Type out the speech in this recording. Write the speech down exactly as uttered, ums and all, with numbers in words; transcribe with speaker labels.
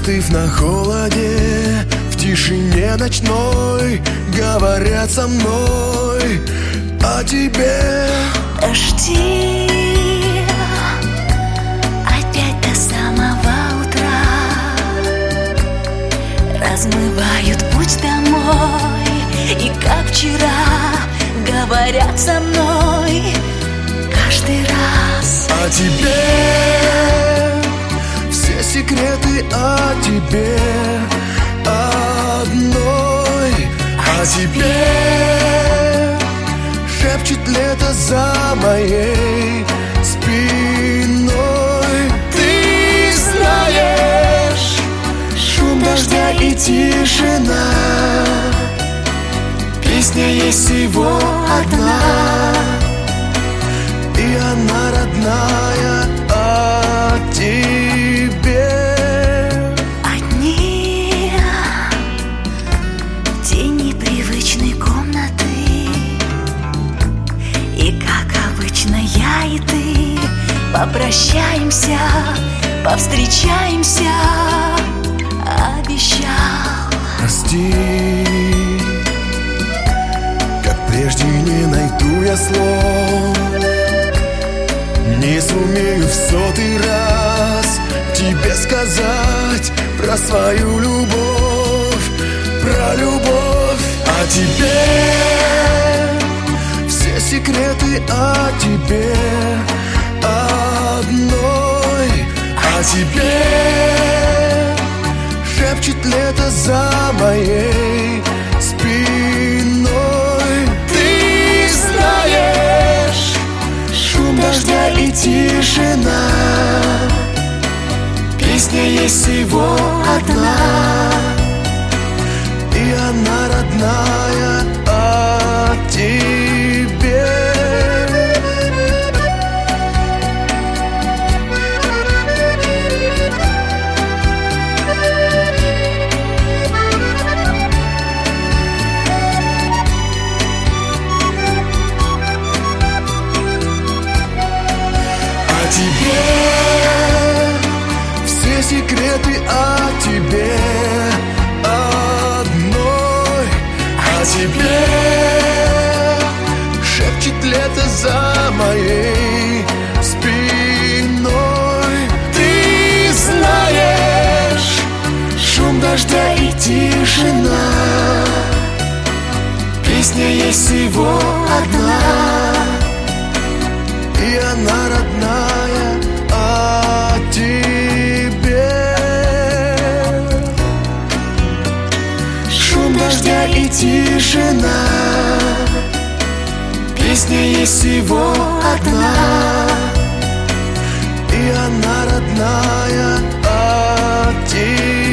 Speaker 1: Застыв на холоде, в тишине ночной, говорят со мной о тебе.
Speaker 2: Дожди опять до самого утра размывают путь домой, и как вчера говорят со мной каждый раз
Speaker 1: о тебе. Все секреты о тебе одной, о тебе шепчет лето за моей спиной. Ты знаешь, шум дождя и тишина, песня есть всего одна, и она родная о тебе.
Speaker 2: Одни тени привычной комнаты, и как обычно я и ты попрощаемся, повстречаемся, обещал.
Speaker 1: Прости, как прежде не найду я слов, не сумею в сотый раз тебе сказать про свою любовь, про любовь о тебе. Все секреты о тебе одной, о тебе шепчет лето за моей спиной. Ты знаешь, шум дождя и тишина, песня есть всего одна, и она родная о тебе. О тебе, все секреты о тебе одной, о тебе шепчет лето за моей спиной. Ты знаешь, шум дождя и тишина, песня есть всего одна, и она родная о тебе. Шум дождя и тишина, песня есть всего одна, и она родная о тебе.